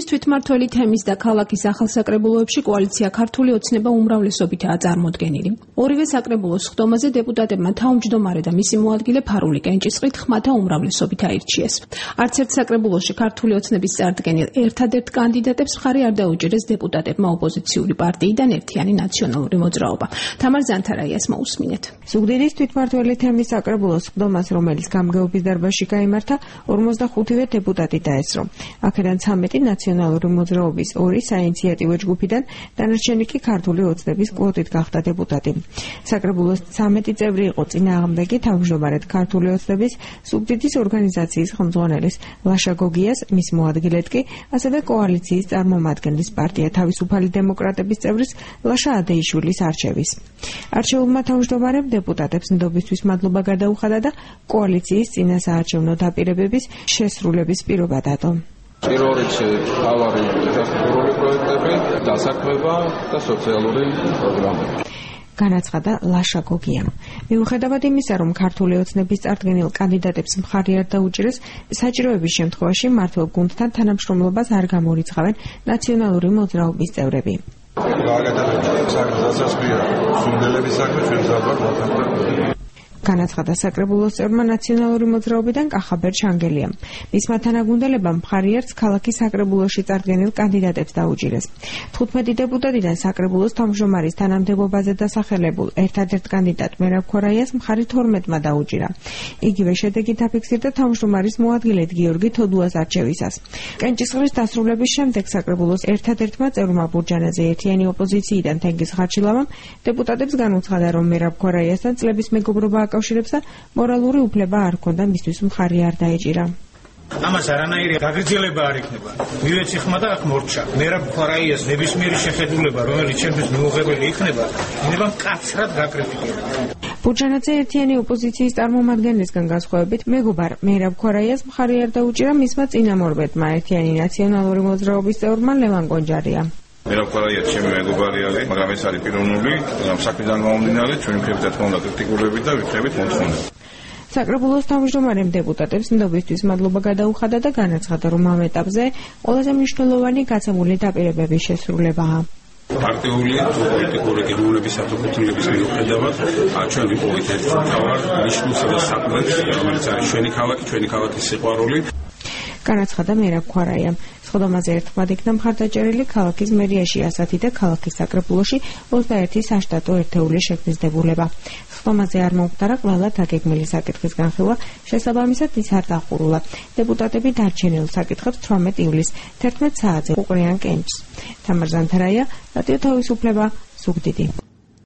ზუგდიდის თვითმმართველი თემის და ქალაქის ახალ საკრებულოებში კოალიცია ქართული ოცნება უმრავლესობითაა წარმოდგენილი. ორივე საკრებულოს სხდომაზე დეპუტატებმა თავმჯდომარე და მისი მოადგილე ფარული კენჭისყრით ხმათა უმრავლესობით აირჩიეს. არც ერთ საკრებულოში ქართული ოცნების წარდგენილ ერთადერთ კანდიდატებს მხარი არ დაუჭირეს დეპუტატებმა ოპოზიციური პარტიიდან ერთიანი ნაციონალური მოძრაობა. თამარ ზანთარაიას მოусმინეთ. ზუგდიდის თვითმმართველი თემის საკრებულოს სხდომას, რომელიც გამგეობის დარბაზში გაიმართა, 45 დეპუტატი დაესწრო. აქედან 13 ნაციონალური მოძრაობის, 2 საინიციატივო ჯგუფიდან, დანარჩენი კი ქართული ოცნების კვოტით გახდა დეპუტატი. საკრებულოს 13 წევრი იყო წინააღმდეგი თავმჯდომარედ ქართული ოცნების ზუგდიდის ორგანიზაციის ხელმძღვანელის ლაშა გოგიას, მის მოადგილედ კი ასევე კოალიციის წარმომადგენლის პარტია თავისუფალი დემოკრატების წევრის ლაშა ადეიშვილის არჩევის. არჩეულმა თავმჯდომარემ დეპუტატებს ნდობისთვის მადლობა გადაუხადა და კოალიციის წინასაარჩევნო დაპირებების შესრულების პირობა დადო. პირველ რიგში თავარი ინფრასტრუქტურული პროექტები, დასაქმება და სოციალური პროგრამები. განაცხადა ლაშა გოგიამ. მიუხედავად იმისა, რომ ქართული ოცნების წარდგენილ კანდიდატებს მხარი არ დაუჭირეს, საჭიროების შემთხვევაში მმართველ გუნდთან თანამშრომლობას არ გამორიცხავენ ნაციონალური მოძრაობის წევრები. განაცხადა საკრებულოს წევრმა ნაციონალური მოძრაობიდან კახაბერ ჩანგელიამ. მისმა თანაგუნდელებამ მხარი არც ქალაქის საკრებულოში წარდგენილ კანდიდატებს დაუჭირეს. 15 დეპუტატიდან საკრებულოს თავმჯდომარის თანამდებობაზე დასახელებულ ერთადერთ კანდიდატ მერაბ ქორაიას მხარი 12-მა დაუჭირა. იგივე შედეგით აფიქსირდა თავმჯდომარის მოადგილედ გიორგი თოდუას არჩევისას. კენჭისყრის დასრულების შემდეგ საკრებულოს ერთადერთმა წევრმა ბურჯანაძე ერთიანი ოპოზიციიდან თენგიზ ხარჩილავამ დეპუტატებს განუცხადა, რომ მერაბ ქორაიასთან წლების მეგობრობა აკავშირებსა მორალური უფლება არ ჰქონდა, მისთვის მხარი არ დაეჭირა. ამას არანაირი გაგრძელება არ იქნება. მივეცი ხმა და აქ მორჩა. მერაბ ქორაიას ნებისმიერი შეხედულება, რომელიც ჩემთვის მიუღებელი იქნება, იქნება მკაცრად გაკრიტიკება. ბურჯანაძე ერთიანი ოპოზიციის წარმომადგენლისგან განსხვავებით, მეგობარ მერაბ ქორაიას მხარი არ დაუჭირა მისმა წინამორბედმა ერთიანი ნაციონალური მოძრაობის წევრმა ლევან გონჯარია. მერაბ ქორაია ჩემი მეგობარი არის, მაგრამ ეს არის პიროვნული, ამ საქმიდან გამომდინარე, ჩვენ ვიქნებით რა თქმა უნდა კრიტიკულები და ვიქნებით მოთხოვნები. საკრებულოს თავმჯდომარემ დეპუტატებს ნდობისთვის მადლობა გადაუხადა და განაცხადა, რომ ამ ეტაპზე ყველაზე მნიშვნელოვანი გაცემული დაპირებების შესრულებაა. პარტიული პოლიტიკური გეგმების საფუძვლების მიუხედავად, ჩვენ ვიპოვეთ ერთ მთავარ ნიშნულს და საქმეს, რომელიც არის ჩვენი ქალაქის სიყვარული. განაცხადა მერაბ ქორაიამ. სხდომაზე ერთხმად იქნა მხარდაჭერილი ქალაქის მერიაში 100 და ქალაქის საკრებულოში 21 საშტატო ერთეული შექმნის დებულება. სხდომაზე არ მომხდარა ყველა დაგეგმილი საკითხის განხილვა, შესაბამისად ის არ დახურულა. დეპუტატები დარჩენილ საკითხებს 18 ივლისს 11 საათზე უყრიან კენჭს. თამარ ზანთარაია, რადიო თავისუფლება, ზუგდიდი.